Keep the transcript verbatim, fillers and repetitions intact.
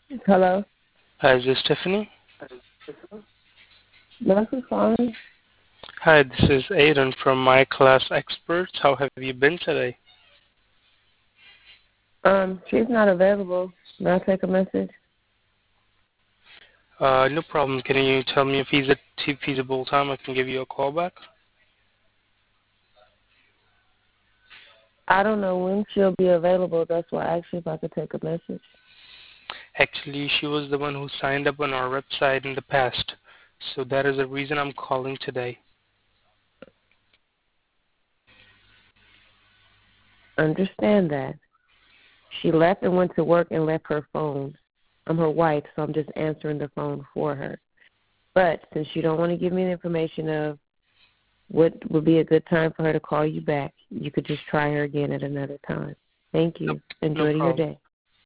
Hello. Hi, is this Stephanie? This is calling. Hi, this is Aiden from My Class Experts. How have you been today? Um, she's not available. May I take a message? Uh, no problem. Can you tell me if he's a t- feasible time I can give you a call back? I don't know when she'll be available. That's why I asked you if I could take a message. Actually, she was the one who signed up on our website in the past, so that is the reason I'm calling today. Understand that. She left and went to work and left her phone. I'm her wife, so I'm just answering the phone for her. But since you don't want to give me the information of what would be a good time for her to call you back, you could just try her again at another time. Thank No, you. no Enjoy your problem. day.